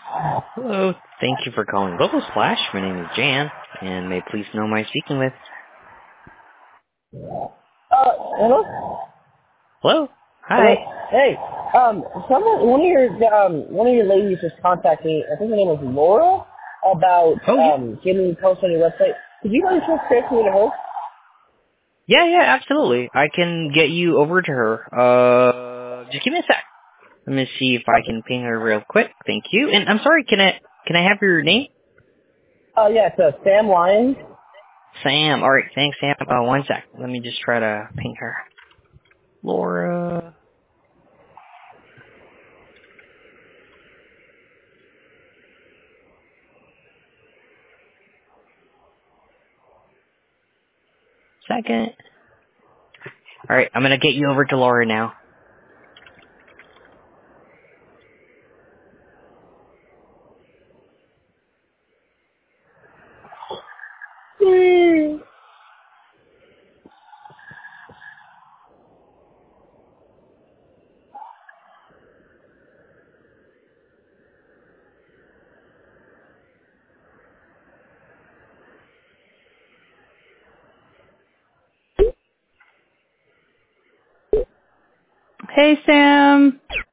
Hello. Thank you for calling Global Splash. My name is Jan, and may I please know who I'm speaking with? Hello? Hello? Hello? Hi. Hey, one of your ladies just contacted me, I think her name was Laura, about, Oh, yeah. getting me posts on your website. Could you guys just transfer me to her? Yeah, absolutely. I can get you over to her. Just give me a sec. Let me see if I Okay. can ping her real quick. Thank you. And I'm sorry, can I have your name? Yeah, it's, Sam Lyons. Sam. Alright, thanks, Sam. One sec. Let me just try to ping her. Laura. Second. Alright, I'm gonna get you over to Laura now. Hey, Sam.